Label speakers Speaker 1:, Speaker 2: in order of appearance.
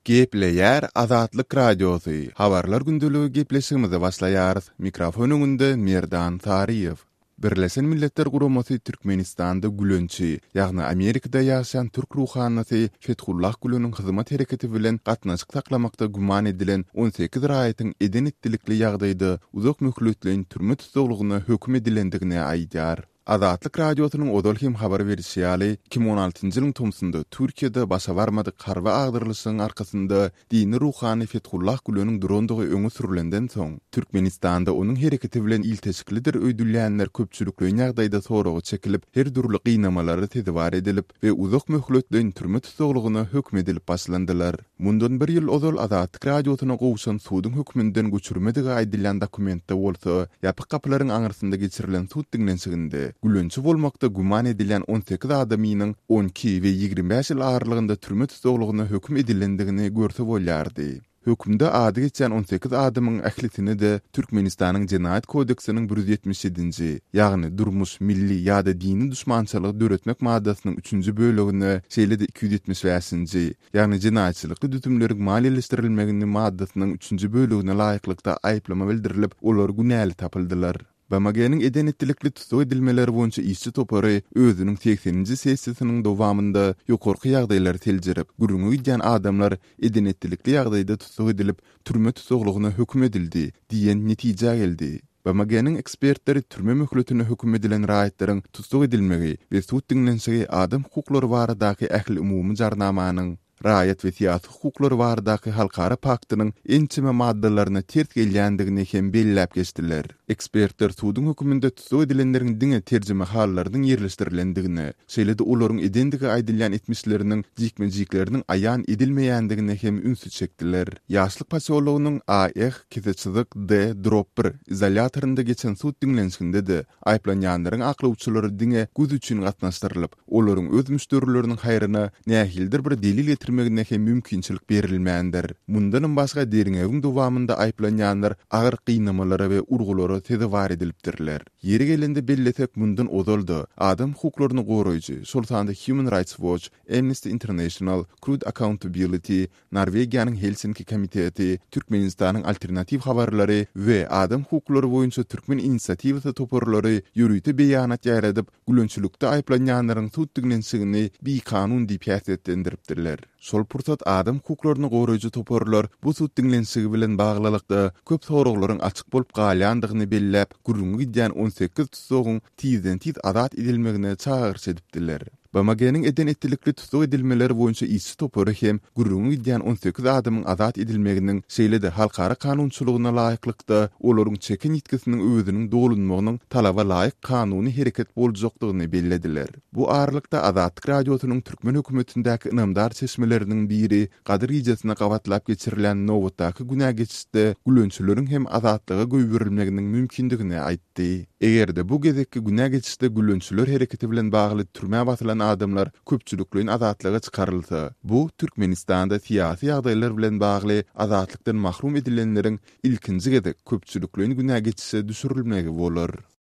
Speaker 1: Gepleyer Azatlyk Radiosu. Habarlar gündülügi gepleşigimize başlaýarys. Mikrofonunda Merdan Tariýew. Birleşen Milletler Guramasy Türkmenistanda gülünçi, ýagny Amerikada ýaşaýan türk ruhanasy Fethullah Güleniniň hyzymat hereketi bilen gatnaşyk taklamakda guman edilen 18 raýatyň eden etdilikli ýagdaýda uzak möhletleň türme tutulgyna hökm edilendigine aýdýar. Azatlyk Radiosynyň odol hem habar berýäli 2016-njy ýylyň tomsunda Türkiýede başa barmady karwa agdyrlyşynyň arkasynda dini ruhany Fethullah Güleniniň durandygy öňe sürilenden soň Türkmenistanda onuň hereketi bilen ilteşiklidir öýdülýänler köpçülikli ýagdaýda soragy çekilip her durly gynamalara tedbir edilip we uzak möhletleň türme tutulgyna hökm edilip başlandylar. Mundan bir ýyl odol Azatlyk Radiosyna gowşan suwdyň hökmünden göçürmedigi aýdylýan dokumentde bolsa ýapyk kapylaryň aňyrsynda geçirilen suwd diňlensiginde gülünçi bolmakda guman edilen 18 adamynyň 12 we 25 ýyl agyrlygynda türme tutulgyna hökm edilendigini görse bolýardy. Hökümde ady geçen 18 adamyň ählisini de Türkmenistanyň Jenaýat kodeksiniň 177-nji, ýagny durmuş milli ýa-da dini düşmançylygy döretmek maddasynyň 3-nji bölegine, şeýle-de 275-nji, ýagny jenaýatçylykly dütümleriň maliýeleşdirilmegini maddasynyň 3-nji bölegine laýyklykda aýplama bildirilip, olar günäli tapyldylar. Bamaganyň eden etdilikli tutuk edilmeleri boýunça işçi topary özüniň 80-nji sessiýasynyň dowamında ýokarky ýagdaýlary teljerip, gürrüňe gidýän adamlar eden etdilikli ýagdaýda tutuk edilip, türme tutuglygyna hökm edildi diýen netije geldi. Bamaganyň ekspertleri türme möhletine hökm edilen raýatlaryň tutuk edilmegi we suwd diňlenşigi adam hukuklary baradaky ähli umumy jarnamanyň raýat we siýasy hukuklary baradaky halkara paktynyň ençime maddalaryna ters gelýändigini hem belläp geçdiler. Ekspertler suwdyň hökmünde tutuk edilenleriň diňe terjime hallarynyň ýerleşdirilendigini, şeýle-de olaryň edendigi aýdylýan etmişleriniň jikme-jikleriniň aýan edilmeýändigini hem ünsü çekdiler. Ýaşlyk pasiologynyň A.H. Kezeçyzyk D. Dropper izolatorynda geçen suwd diňlenşiginde de aýplanýanlaryň akly uçulary diňe göz üçin gatnaşdyrylyp, olaryň öz müşterileriniň haýryna nähildir bir delil getirmegine hem mümkinçilik berilmändir. Mundan başga deriňegiň dowamında aýplanýanlar agyr gynamalara we urgulary tedbir edilipdirler. Yeri gelende belletek mundan odoldy. Adam hukuklaryny goraýjy, şol sanda Human Rights Watch, Amnesty International, Crude Accountability, Norwegiýanyň Helsinki komiteti, Türkmenistanyň alternativ habarlary we adam hukuklary boýunça Türkmen inisiatiwasy toparlary ýürüýte beýanat ýaradyp, gülünçlükde aýplanýanlaryň suwd diňlenşigini bir kanun diýip häsiýetlendiripdirler. Şol pursat adam hukuklaryny goraýjy toparlar bu suwd diňlenşigi bilen baglylykda köp soraklaryň açyk bolup galýandygyny belläp, gürrüňe gidýän 18 tutugyň tizden-tiz azat edilmegine çağırış edipdiler. Bamaganyň eden etdilikli tutuk edilmeleri boýunça işçi topary hem gürrüňe gidýän 18 adamyň azat edilmeginiň şeýle-de halkara kanunçylygyna laýyklykda olaryň çekin ýetkisiniň özüniň dolunmagynyň talaba laýyk kanuny hereket boljakdygyny bellediler. Bu aralykda Azatlyk Radiosynyň türkmen hökümetindäki inamdar çeşmeleriniň biri Gadir gijesine gawatlap geçirilen nowatdaky günä geçişde gülünçleriň hem azatlyga göýberilmeginiň mümkindigini aýtdy. Egerde bu gezekki günä geçişde gülünçler hereketi bilen bagly türme basylan adamlar köpçülikliň azatlyga çykarylsa, bu Türkmenistanda siýasy ýagdaýlar bilen bagly azatlykdan mahrum edilenleriň ilkinji gezek köpçülikliň günä geçişe düşürilmegi bolar.